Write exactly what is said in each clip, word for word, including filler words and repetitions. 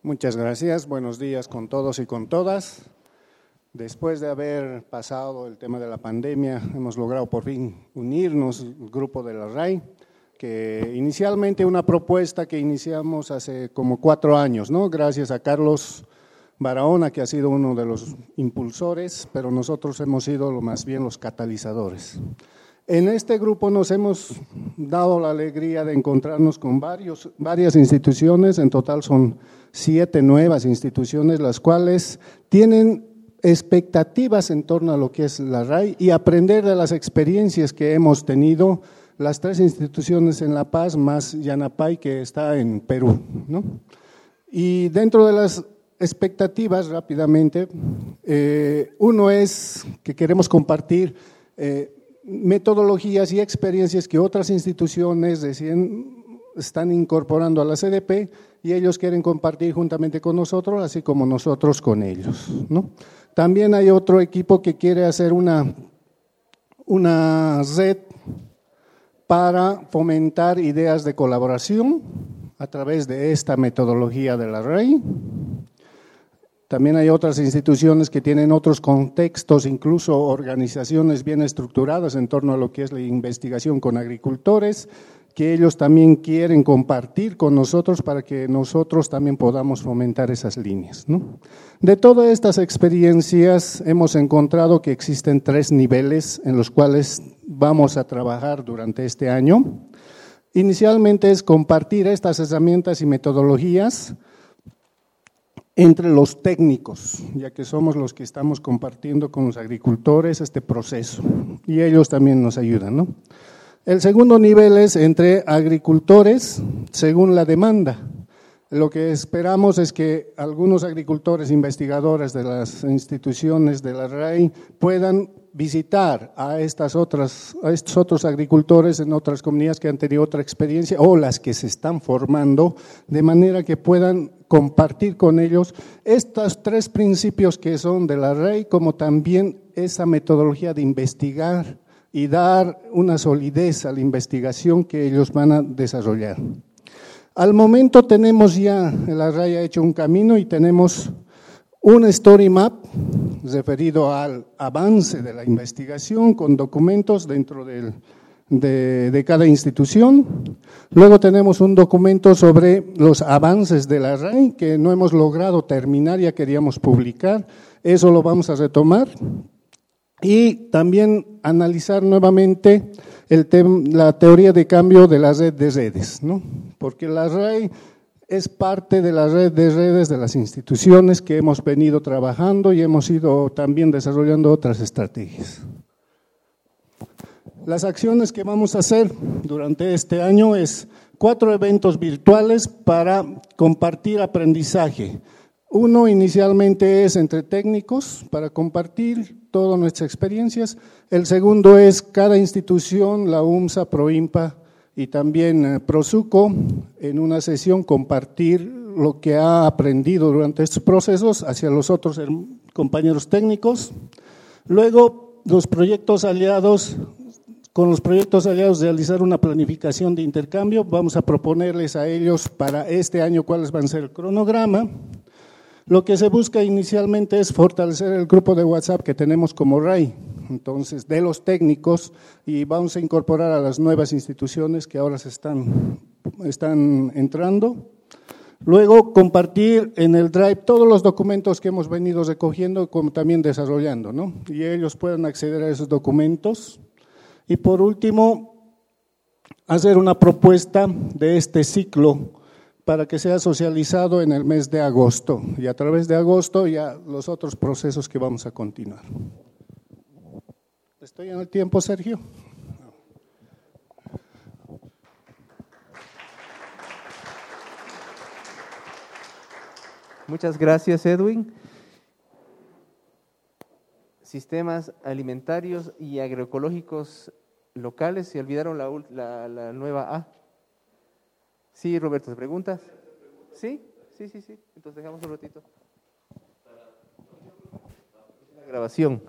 Muchas gracias, buenos días con todos y con todas. Después de haber pasado el tema de la pandemia, hemos logrado por fin unirnos, el grupo de la R A I, que inicialmente una propuesta que iniciamos hace como cuatro años, ¿no? Gracias a Carlos Barahona, que ha sido uno de los impulsores, pero nosotros hemos sido lo más bien los catalizadores. En este grupo nos hemos dado la alegría de encontrarnos con varios, varias instituciones, en total son siete nuevas instituciones, las cuales tienen expectativas en torno a lo que es la R A I y aprender de las experiencias que hemos tenido las tres instituciones en La Paz, más Yanapay, que está en Perú, ¿no? Y dentro de las expectativas, rápidamente, eh, uno es que queremos compartir eh, metodologías y experiencias que otras instituciones recién están incorporando a la C D P y ellos quieren compartir juntamente con nosotros, así como nosotros con ellos, ¿no? También hay otro equipo que quiere hacer una, una red para fomentar ideas de colaboración a través de esta metodología de la R A I. También hay otras instituciones que tienen otros contextos, incluso organizaciones bien estructuradas en torno a lo que es la investigación con agricultores, que ellos también quieren compartir con nosotros para que nosotros también podamos fomentar esas líneas, ¿no? De todas estas experiencias hemos encontrado que existen tres niveles en los cuales vamos a trabajar durante este año. Inicialmente es compartir estas herramientas y metodologías entre los técnicos, ya que somos los que estamos compartiendo con los agricultores este proceso y ellos también nos ayudan, ¿no? El segundo nivel es entre agricultores según la demanda. Lo que esperamos es que algunos agricultores investigadores de las instituciones de la R A I puedan visitar a, estas otras, a estos otros agricultores en otras comunidades que han tenido otra experiencia o las que se están formando, de manera que puedan compartir con ellos estos tres principios que son de la R A I, como también esa metodología de investigar y dar una solidez a la investigación que ellos van a desarrollar. Al momento tenemos ya, la R A I ha hecho un camino y tenemos un story map referido al avance de la investigación con documentos dentro del, de, de cada institución. Luego tenemos un documento sobre los avances de la R A I que no hemos logrado terminar, ya queríamos publicar, eso lo vamos a retomar. Y también analizar nuevamente el tem, la teoría de cambio de la red de redes, ¿no? Porque la R A I es parte de la red de redes de las instituciones que hemos venido trabajando y hemos ido también desarrollando otras estrategias. Las acciones que vamos a hacer durante este año es cuatro eventos virtuales para compartir aprendizaje. Uno inicialmente es entre técnicos para compartir todas nuestras experiencias. El segundo es cada institución, la UMSA, PROIMPA y también PROSUCO, en una sesión compartir lo que ha aprendido durante estos procesos hacia los otros compañeros técnicos. Luego, los proyectos aliados, con los proyectos aliados realizar una planificación de intercambio. Vamos a proponerles a ellos para este año cuáles van a ser el cronograma. Lo que se busca inicialmente es fortalecer el grupo de WhatsApp que tenemos como R A I, entonces de los técnicos, y vamos a incorporar a las nuevas instituciones que ahora se están, están entrando. Luego compartir en el Drive todos los documentos que hemos venido recogiendo como también desarrollando, ¿no? Y ellos puedan acceder a esos documentos. Y por último, hacer una propuesta de este ciclo para que sea socializado en el mes de agosto y a través de agosto ya los otros procesos que vamos a continuar. ¿Estoy en el tiempo, Sergio? Muchas gracias, Edwin. Sistemas alimentarios y agroecológicos locales, se olvidaron la, la, la nueva A. Sí, Roberto, ¿te preguntas? ¿Sí? Sí, sí, sí. Entonces dejamos un ratito. La grabación.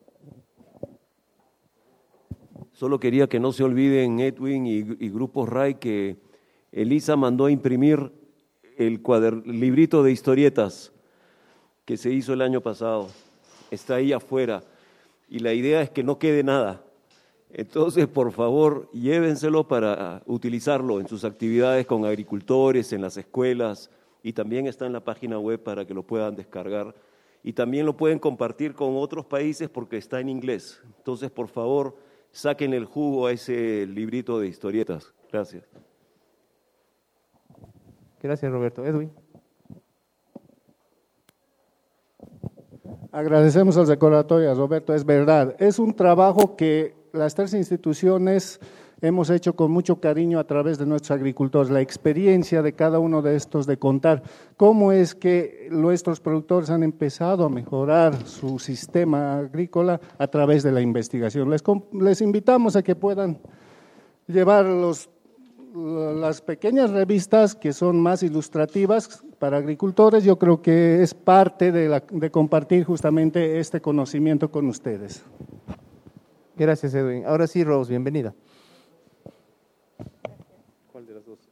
Solo quería que no se olviden, Edwin y, y Grupos R A I, que Elisa mandó a imprimir el cuader, librito de historietas que se hizo el año pasado. Está ahí afuera y la idea es que no quede nada. Entonces, por favor, llévenselo para utilizarlo en sus actividades con agricultores, en las escuelas, y también está en la página web para que lo puedan descargar. Y también lo pueden compartir con otros países porque está en inglés. Entonces, por favor, saquen el jugo a ese librito de historietas. Gracias. Gracias, Roberto. Edwin. Agradecemos al recordatorio, Roberto, es verdad. Es un trabajo que las tres instituciones hemos hecho con mucho cariño a través de nuestros agricultores, la experiencia de cada uno de estos de contar cómo es que nuestros productores han empezado a mejorar su sistema agrícola a través de la investigación. Les, les invitamos a que puedan llevar los, las pequeñas revistas que son más ilustrativas para agricultores. Yo creo que es parte de, la, de compartir justamente este conocimiento con ustedes. Gracias, Edwin. Ahora sí, Rose, bienvenida. ¿Cuál de las dos?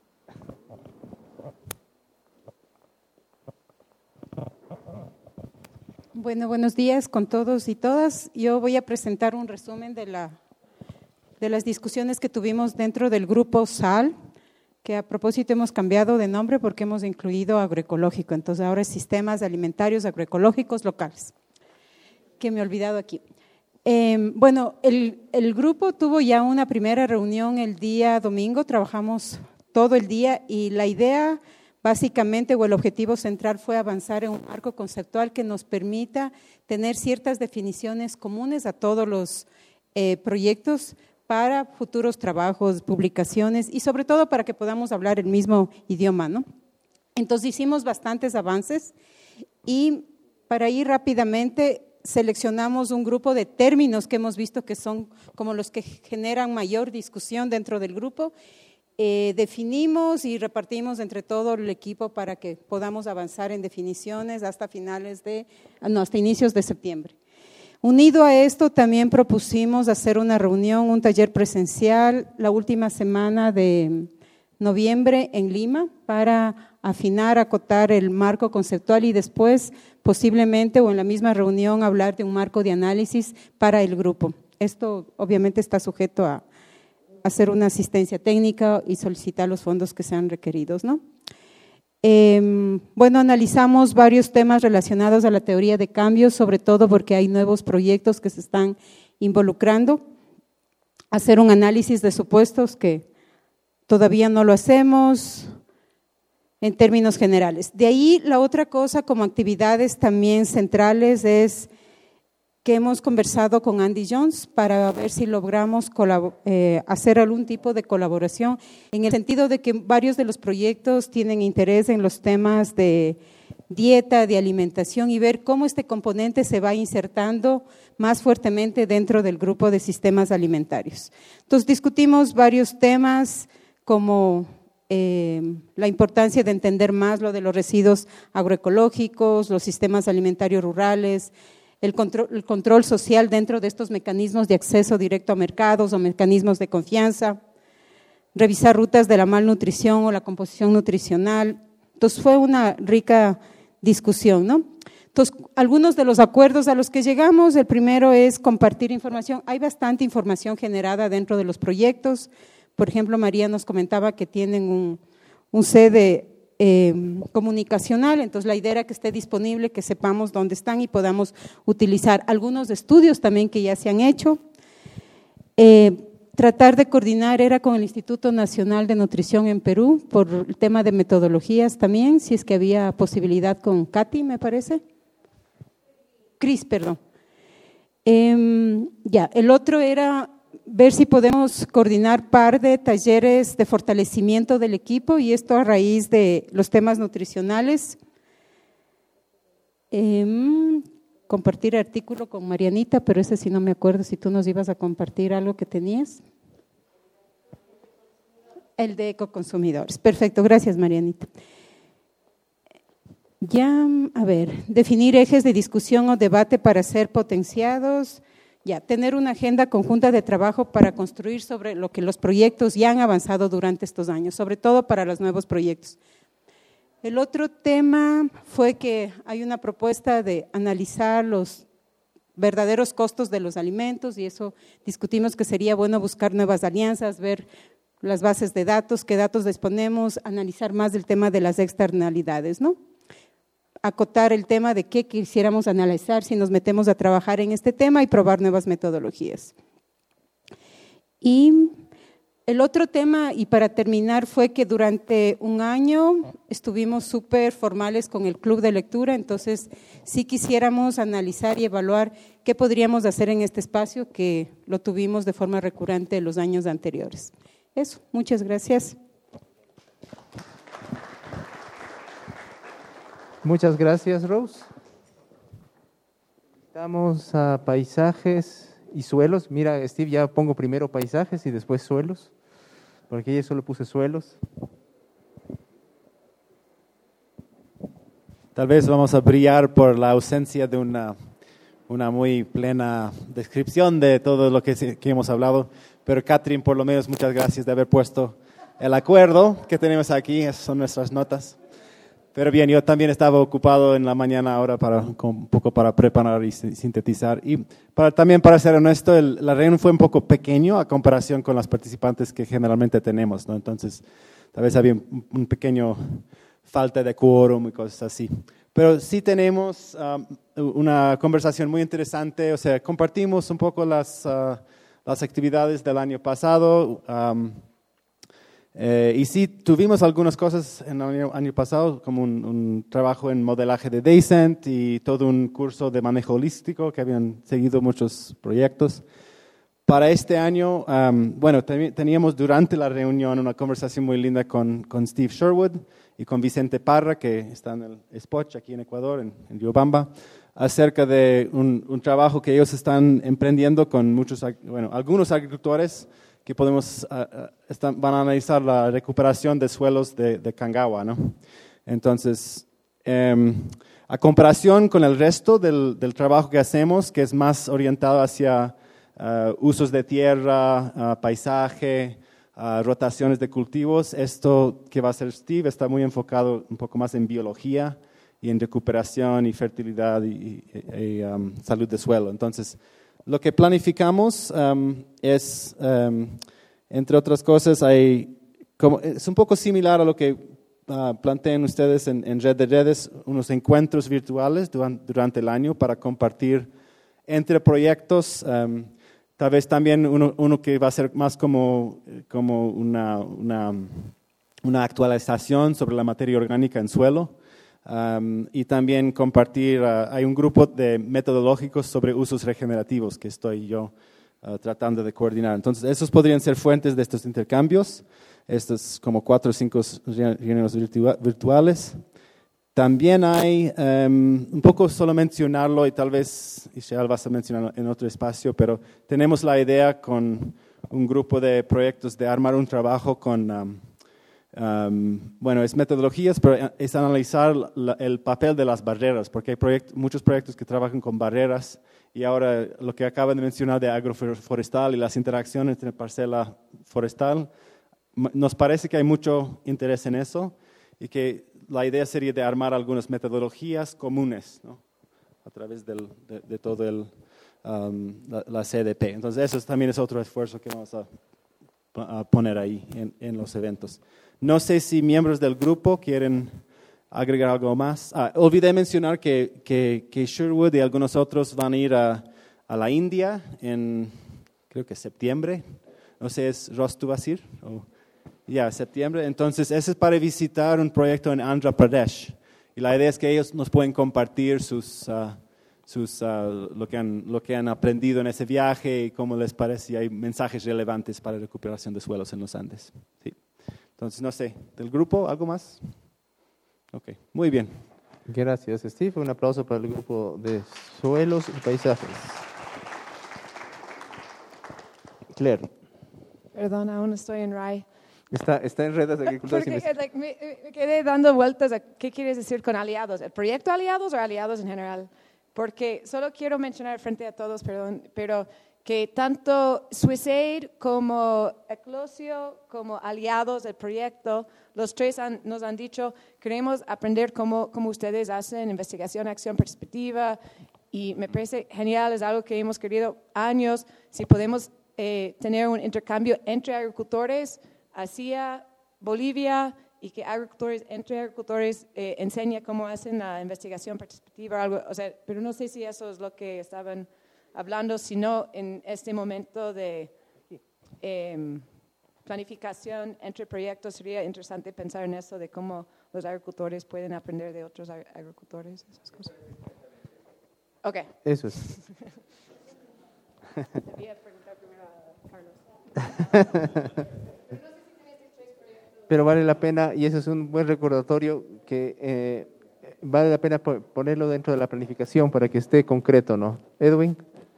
Bueno, buenos días con todos y todas. Yo voy a presentar un resumen de, la, de las discusiones que tuvimos dentro del grupo S A L, que a propósito hemos cambiado de nombre porque hemos incluido agroecológico. Entonces ahora es Sistemas Alimentarios Agroecológicos Locales, que me he olvidado aquí. Eh, bueno, el, el grupo tuvo ya una primera reunión el día domingo, trabajamos todo el día y la idea básicamente o el objetivo central fue avanzar en un marco conceptual que nos permita tener ciertas definiciones comunes a todos los eh, proyectos para futuros trabajos, publicaciones y sobre todo para que podamos hablar el mismo idioma, ¿no? Entonces hicimos bastantes avances y para ir rápidamente seleccionamos un grupo de términos que hemos visto que son como los que generan mayor discusión dentro del grupo. Eh, definimos y repartimos entre todo el equipo para que podamos avanzar en definiciones hasta finales de, no, hasta inicios de septiembre. Unido a esto, también propusimos hacer una reunión, un taller presencial la última semana de noviembre en Lima para afinar, acotar el marco conceptual y después posiblemente o en la misma reunión hablar de un marco de análisis para el grupo. Esto obviamente está sujeto a hacer una asistencia técnica y solicitar los fondos que sean requeridos, ¿no? Eh, bueno, analizamos varios temas relacionados a la teoría de cambios, sobre todo porque hay nuevos proyectos que se están involucrando. Hacer un análisis de supuestos que todavía no lo hacemos en términos generales. De ahí la otra cosa como actividades también centrales es que hemos conversado con Andy Jones para ver si logramos eh, hacer algún tipo de colaboración en el sentido de que varios de los proyectos tienen interés en los temas de dieta, de alimentación y ver cómo este componente se va insertando más fuertemente dentro del grupo de sistemas alimentarios. Entonces discutimos varios temas como eh, la importancia de entender más lo de los residuos agroecológicos, los sistemas alimentarios rurales, El control, el control social dentro de estos mecanismos de acceso directo a mercados o mecanismos de confianza, revisar rutas de la malnutrición o la composición nutricional. Entonces fue una rica discusión, ¿no? Entonces, algunos de los acuerdos a los que llegamos, el primero es compartir información. Hay bastante información generada dentro de los proyectos. Por ejemplo, María nos comentaba que tienen un, un sede Eh, comunicacional, entonces la idea era que esté disponible, que sepamos dónde están y podamos utilizar algunos estudios también que ya se han hecho. Eh, tratar de coordinar era con el Instituto Nacional de Nutrición en Perú por el tema de metodologías también, si es que había posibilidad con Katy, me parece. Cris, perdón. Eh, ya, el otro era ver si podemos coordinar par de talleres de fortalecimiento del equipo y esto a raíz de los temas nutricionales. Eh, compartir artículo con Marianita, pero ese sí no me acuerdo si tú nos ibas a compartir algo que tenías. El de ecoconsumidores. Perfecto, gracias Marianita. Ya, a ver, definir ejes de discusión o debate para ser potenciados. Ya, tener una agenda conjunta de trabajo para construir sobre lo que los proyectos ya han avanzado durante estos años, sobre todo para los nuevos proyectos. El otro tema fue que hay una propuesta de analizar los verdaderos costos de los alimentos y eso discutimos que sería bueno buscar nuevas alianzas, ver las bases de datos, qué datos disponemos, analizar más el tema de las externalidades, ¿no? Acotar el tema de qué quisiéramos analizar si nos metemos a trabajar en este tema y probar nuevas metodologías. Y el otro tema, y para terminar, fue que durante un año estuvimos súper formales con el club de lectura, entonces sí quisiéramos analizar y evaluar qué podríamos hacer en este espacio que lo tuvimos de forma recurrente en los años anteriores. Eso, muchas gracias. Muchas gracias, Rose. Estamos a paisajes y suelos. Mira, Steve, ya pongo primero paisajes y después suelos, porque yo solo puse suelos. Tal vez vamos a brillar por la ausencia de una, una muy plena descripción de todo lo que, que hemos hablado, pero Catherine, por lo menos, muchas gracias de haber puesto el acuerdo que tenemos aquí, esas son nuestras notas. Pero bien, yo también estaba ocupado en la mañana ahora para un poco para preparar y sintetizar. Y para, también para ser honesto, el, la reunión fue un poco pequeño a comparación con las participantes que generalmente tenemos, ¿no? Entonces, tal vez había un, un pequeño falta de quórum y cosas así. Pero sí tenemos um, una conversación muy interesante, o sea, compartimos un poco las, uh, las actividades del año pasado. Um, Eh, y sí, tuvimos algunas cosas en el año, año pasado, como un, un trabajo en modelaje de Descent y todo un curso de manejo holístico que habían seguido muchos proyectos. Para este año, um, bueno, ten, teníamos durante la reunión una conversación muy linda con, con Steve Sherwood y con Vicente Parra, que está en el Spoch aquí en Ecuador, en, en Riobamba, acerca de un, un trabajo que ellos están emprendiendo con muchos, bueno, algunos agricultores que podemos, uh, están, van a analizar la recuperación de suelos de, de Kangawa, ¿no? Entonces, eh, a comparación con el resto del, del trabajo que hacemos, que es más orientado hacia uh, usos de tierra, uh, paisaje, uh, rotaciones de cultivos, esto que va a hacer Steve está muy enfocado un poco más en biología y en recuperación y fertilidad y, y, y um, salud de suelo. Entonces, lo que planificamos um, es, um, entre otras cosas, hay, como, es un poco similar a lo que uh, plantean ustedes en, en Red de Redes, unos encuentros virtuales durante, durante el año para compartir entre proyectos, um, tal vez también uno, uno que va a ser más como, como una, una, una actualización sobre la materia orgánica en suelo. Um, y también compartir, uh, hay un grupo de metodológicos sobre usos regenerativos que estoy yo uh, tratando de coordinar. Entonces, esos podrían ser fuentes de estos intercambios, estos como cuatro o cinco reuniones virtua virtuales. También hay, um, un poco solo mencionarlo y tal vez Ishel vas a mencionarlo en otro espacio, pero tenemos la idea con un grupo de proyectos de armar un trabajo con... Um, Um, bueno, es metodologías, pero es analizar la, el papel de las barreras, porque hay proyect, muchos proyectos que trabajan con barreras y ahora lo que acaban de mencionar de agroforestal y las interacciones entre parcela forestal, nos parece que hay mucho interés en eso y que la idea sería de armar algunas metodologías comunes, ¿no? A través del, de, de todo el, um, la, la C D P. Entonces eso también es otro esfuerzo que vamos a, a poner ahí en, en los eventos. No sé si miembros del grupo quieren agregar algo más. Ah, olvidé mencionar que, que, que Sherwood y algunos otros van a ir a, a la India en, creo que septiembre. No sé, ¿es Ross, tú vas a ir? Oh, ya, yeah, septiembre. Entonces, ese es para visitar un proyecto en Andhra Pradesh. Y la idea es que ellos nos pueden compartir sus, uh, sus, uh, lo, que han, lo que han aprendido en ese viaje y cómo les parece. Y hay mensajes relevantes para la recuperación de suelos en los Andes. Sí. Entonces, no sé, ¿del grupo algo más? Ok, muy bien. Gracias, Steve. Un aplauso para el grupo de suelos y paisajes. Claire. Perdón, aún estoy en R A I. Está, está en redes de agricultores. Porque like, me, me quedé dando vueltas a qué quieres decir con aliados. ¿El proyecto aliados o aliados en general? Porque solo quiero mencionar frente a todos, perdón, pero que tanto Suicide como Eclosio, como aliados del proyecto, los tres han, nos han dicho, queremos aprender cómo, cómo ustedes hacen investigación, acción, perspectiva, y me parece genial, es algo que hemos querido años, si podemos eh, tener un intercambio entre agricultores hacia Bolivia y que agricultores, entre agricultores eh, enseñen cómo hacen la investigación participativa, algo, o sea, pero no sé si eso es lo que estaban hablando, sino en este momento de eh, planificación entre proyectos sería interesante pensar en eso, de cómo los agricultores pueden aprender de otros ag- agricultores, esas cosas. Ok. Eso es. Debía preguntar primero a Carlos. Pero vale la pena, y eso es un buen recordatorio, que eh, vale la pena po- ponerlo dentro de la planificación para que esté concreto, ¿no? Edwin.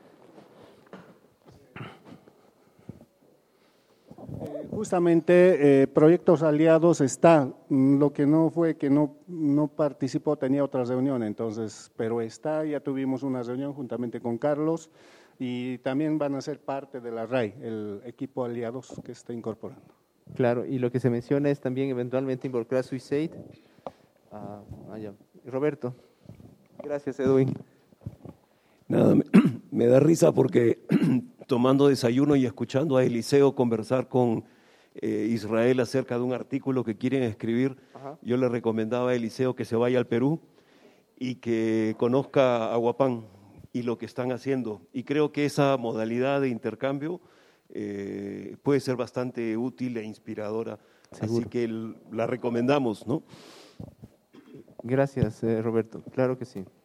Eh, Justamente, eh, proyectos aliados está, mm, lo que no fue que no, no participó, tenía otra reunión, entonces, pero está, ya tuvimos una reunión juntamente con Carlos y también van a ser parte de la R A I, el equipo aliados que está incorporando. Claro, y lo que se menciona es también eventualmente involucrar Suicide. Ah, ah, ya. Roberto. Gracias, Edwin. Nada, me, me da risa porque tomando desayuno y escuchando a Eliseo conversar con eh, Israel acerca de un artículo que quieren escribir, Ajá. yo le recomendaba a Eliseo que se vaya al Perú y que conozca a Aguapán y lo que están haciendo. Y creo que esa modalidad de intercambio eh, puede ser bastante útil e inspiradora. Seguro. Así que el- la recomendamos, ¿no? Gracias, eh, Roberto. Claro que sí.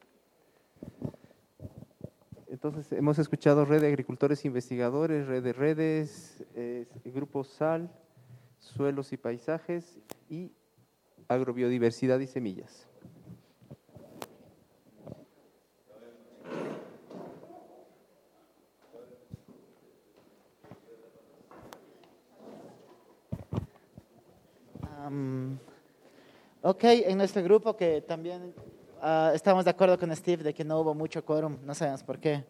Entonces, hemos escuchado Red de Agricultores Investigadores, Red de Redes, eh, Grupo SAL, Suelos y Paisajes y Agrobiodiversidad y Semillas. Um, ok, en nuestro grupo que también ah, estamos de acuerdo con Steve de que no hubo mucho quórum, no sabemos por qué.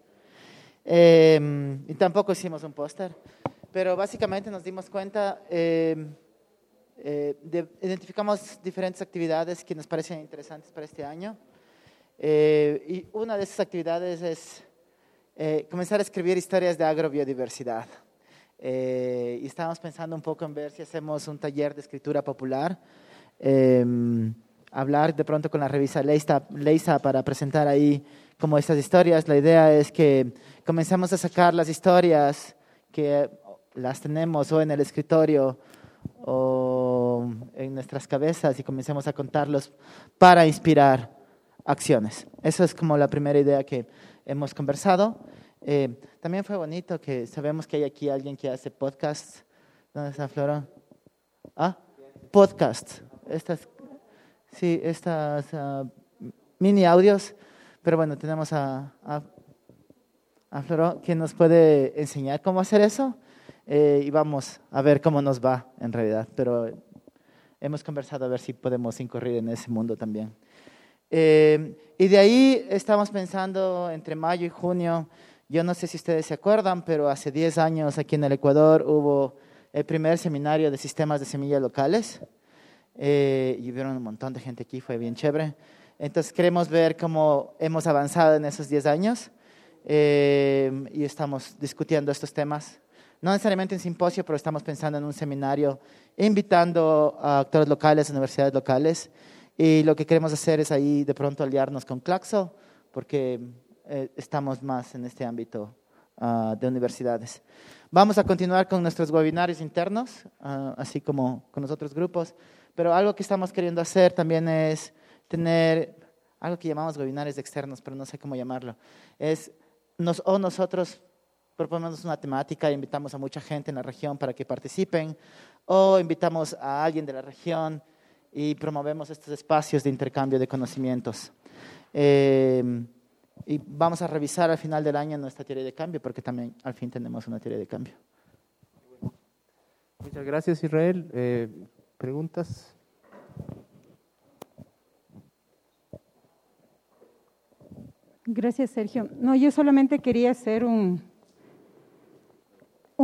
Eh, y tampoco hicimos un póster, pero básicamente nos dimos cuenta, eh, eh, de- identificamos diferentes actividades que nos parecen interesantes para este año. Eh, y una de esas actividades es eh, comenzar a escribir historias de agrobiodiversidad. Eh, y estábamos pensando un poco en ver si hacemos un taller de escritura popular, eh, hablar de pronto con la revista Leisa, Leisa para presentar ahí como estas historias. La idea es que comenzamos a sacar las historias que las tenemos o en el escritorio o en nuestras cabezas y comencemos a contarlos para inspirar acciones. Eso es como la primera idea que hemos conversado. Eh, también fue bonito que sabemos que hay aquí alguien que hace podcasts. ¿Dónde está Flora? Ah, podcasts. Estas, sí, estas uh, mini audios. Pero bueno, tenemos a, a, a Flora que nos puede enseñar cómo hacer eso. Eh, y vamos a ver cómo nos va en realidad. Pero hemos conversado a ver si podemos incurrir en ese mundo también. Eh, y de ahí estamos pensando entre mayo y junio. Yo no sé si ustedes se acuerdan, pero hace diez años aquí en el Ecuador hubo el primer seminario de sistemas de semillas locales. Eh, y vieron un montón de gente aquí, fue bien chévere. Entonces queremos ver cómo hemos avanzado en esos diez años eh, y estamos discutiendo estos temas. No necesariamente en simposio, pero estamos pensando en un seminario, invitando a actores locales, universidades locales. Y lo que queremos hacer es ahí de pronto aliarnos con Claxo, porque eh, estamos más en este ámbito uh, de universidades. Vamos a continuar con nuestros webinarios internos, uh, así como con los otros grupos, pero algo que estamos queriendo hacer también es tener algo que llamamos webinarios externos, pero no sé cómo llamarlo. Es nos, o nosotros proponemos una temática e invitamos a mucha gente en la región para que participen, o invitamos a alguien de la región y promovemos estos espacios de intercambio de conocimientos. Eh, y vamos a revisar al final del año nuestra teoría de cambio, porque también al fin tenemos una teoría de cambio. Muchas gracias, Israel. Eh, ¿Preguntas? Gracias, Sergio. No, yo solamente quería hacer un,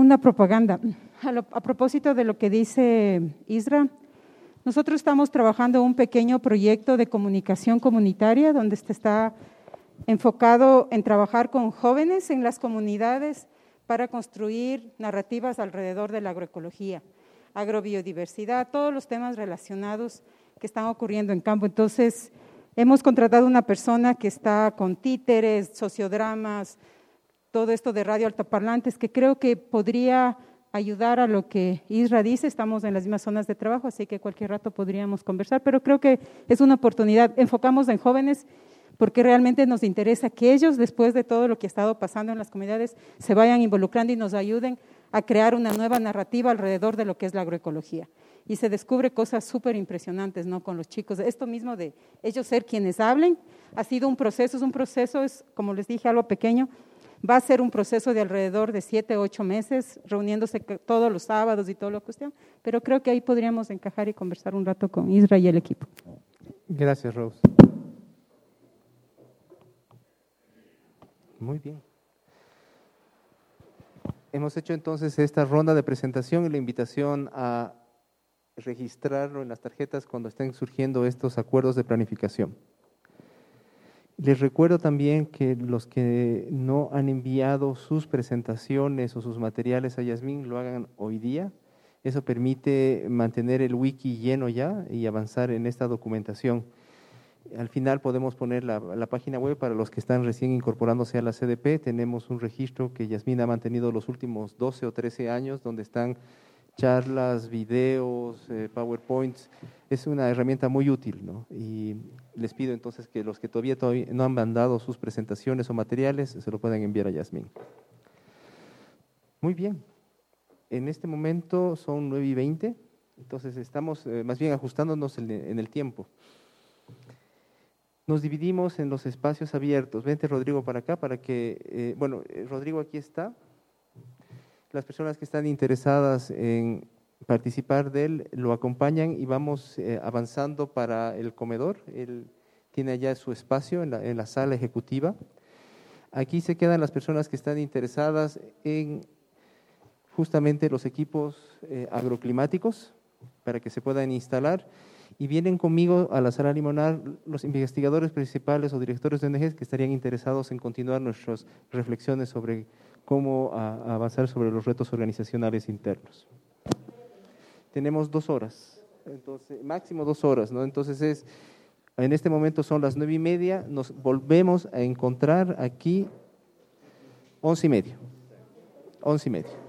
una propaganda. A, lo, a propósito de lo que dice Isra, nosotros estamos trabajando un pequeño proyecto de comunicación comunitaria donde se está enfocado en trabajar con jóvenes en las comunidades para construir narrativas alrededor de la agroecología, agrobiodiversidad, todos los temas relacionados que están ocurriendo en campo. Entonces, hemos contratado una persona que está con títeres, sociodramas, todo esto de radio altoparlantes, que creo que podría ayudar a lo que Isra dice. Estamos en las mismas zonas de trabajo, así que cualquier rato podríamos conversar, pero creo que es una oportunidad. Enfocamos en jóvenes porque realmente nos interesa que ellos, después de todo lo que ha estado pasando en las comunidades, se vayan involucrando y nos ayuden a crear una nueva narrativa alrededor de lo que es la agroecología. Y se descubre cosas súper impresionantes, ¿no?, con los chicos. Esto mismo de ellos ser quienes hablen, ha sido un proceso, es un proceso, es, como les dije, algo pequeño. Va a ser un proceso de alrededor de siete, ocho meses, reuniéndose todos los sábados y toda la cuestión, pero creo que ahí podríamos encajar y conversar un rato con Isra y el equipo. Gracias, Rose. Muy bien. Hemos hecho entonces esta ronda de presentación y la invitación a registrarlo en las tarjetas cuando estén surgiendo estos acuerdos de planificación. Les recuerdo también que los que no han enviado sus presentaciones o sus materiales a Yasmín lo hagan hoy día. Eso permite mantener el wiki lleno ya y avanzar en esta documentación. Al final podemos poner la, la página web para los que están recién incorporándose a la C D P. Tenemos un registro que Yasmín ha mantenido los últimos doce o trece años, donde están charlas, videos, eh, PowerPoints. Es una herramienta muy útil, ¿no? Y les pido entonces que los que todavía, todavía no han mandado sus presentaciones o materiales, se lo puedan enviar a Yasmín. Muy bien. En este momento son nueve y veinte, entonces estamos eh, más bien ajustándonos en, en el tiempo. Nos dividimos en los espacios abiertos. Vente, Rodrigo, para acá, para que… Eh, bueno, eh, Rodrigo aquí está. Las personas que están interesadas en participar de él lo acompañan y vamos eh, avanzando para el comedor. Él tiene allá su espacio en la, en la sala ejecutiva. Aquí se quedan las personas que están interesadas en justamente los equipos eh, agroclimáticos para que se puedan instalar. Y vienen conmigo a la sala limonar los investigadores principales o directores de O N Ges que estarían interesados en continuar nuestras reflexiones sobre cómo a, a avanzar sobre los retos organizacionales internos. Tenemos dos horas, entonces máximo dos horas, ¿no? Entonces es, en este momento son las nueve y media, nos volvemos a encontrar aquí once y media, once y media.